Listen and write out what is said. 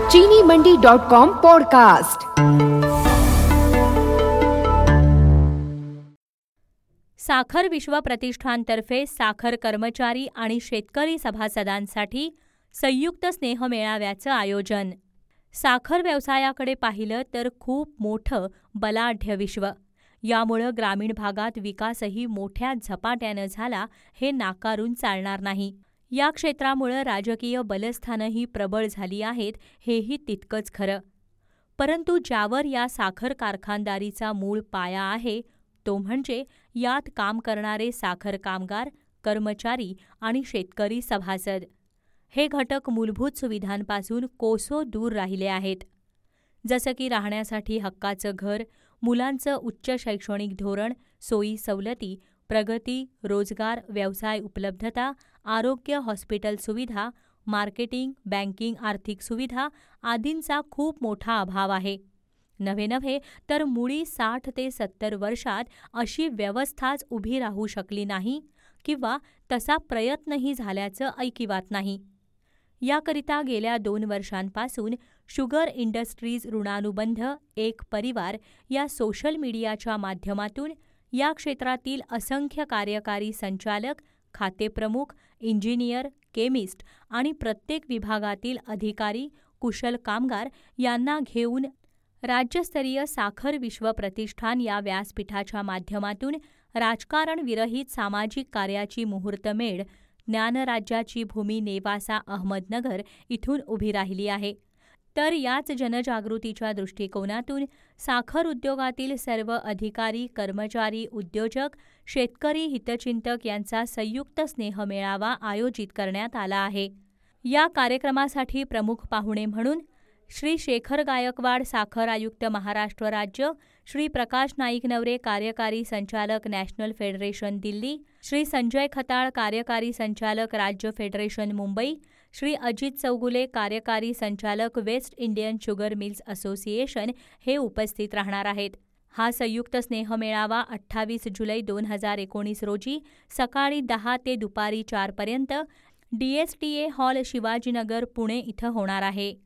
चीनीमंडी.com podcast. साखर विश्व प्रतिष्ठानतर्फे साखर कर्मचारी आणि शेतकरी सभासदांसाठी संयुक्त स्नेहमेळाव्याचं आयोजन। साखर व्यवसायाकडे पाहिलं तर खूप मोठं बलाढ्य विश्व। यामुळं ग्रामीण भागात विकासही मोठ्या झपाट्यानं झाला हे नाकारून चालणार नाही। या क्षेत्रामुळं राजकीय बलस्थानंही प्रबळ झाली आहेत हेही तितकंच खरं। परंतु ज्यावर या साखर कारखानदारीचा मूळ पाया आहे तो म्हणजे यात काम करणारे साखर कामगार, कर्मचारी आणि शेतकरी सभासद। हे घटक मूलभूत सुविधांपासून कोसो दूर राहिले आहेत। जसं की राहण्यासाठी हक्काचं घर, मुलांचं उच्च शैक्षणिक धोरण, सोयी सवलती, प्रगती, रोजगार, व्यवसाय उपलब्धता, आरोग्य, हॉस्पिटल सुविधा, मार्केटिंग, बँकिंग, आर्थिक सुविधा आदींचा खूप मोठा अभाव आहे। नव्हे तर मुळी 60 ते 70 वर्षात अशी व्यवस्थाच उभी राहू शकली नाही किंवा तसा प्रयत्नही झाल्याचं ऐकिवात नाही। याकरिता गेल्या 2 वर्षांपासून शुगर इंडस्ट्रीज ऋणानुबंध एक परिवार या सोशल मीडियाच्या माध्यमातून या क्षेत्रातील असंख्य कार्यकारी संचालक, खातेप्रमुख, इंजिनियर, केमिस्ट आणि प्रत्येक विभागातील अधिकारी, कुशल कामगार यांना घेऊन राज्यस्तरीय साखर विश्व प्रतिष्ठान या व्यासपीठाच्या माध्यमातून राजकारण विरहित सामाजिक कार्याची मुहूर्तमेढ ज्ञानराज्याची भूमी नेवासा अहमदनगर इथून उभी राहिली आहे। तर याच जनजागृतीच्या दृष्टिकोनातून साखर उद्योगातील सर्व अधिकारी, कर्मचारी, उद्योजक, शेतकरी हितचिंतक यांचा संयुक्त स्नेहमेळावा आयोजित करण्यात आला आहे। या कार्यक्रमासाठी प्रमुख पाहुणे म्हणून श्री शेखर गायकवाड, साखर आयुक्त महाराष्ट्र राज्य, श्री प्रकाश नाईक नवरे, कार्यकारी संचालक नॅशनल फेडरेशन दिल्ली, श्री संजय खताळ, कार्यकारी संचालक राज्य फेडरेशन मुंबई, श्री अजित चौगुले, कार्यकारी संचालक West Indian Sugar Mills Association हे उपस्थित राहणार आहेत। हा संयुक्त स्नेहमेळावा 28 जुलै 2019 रोजी सकाळी 10 ते दुपारी 4 पर्यंत DSTA हॉल, शिवाजीनगर, पुणे इथं होणार आहे।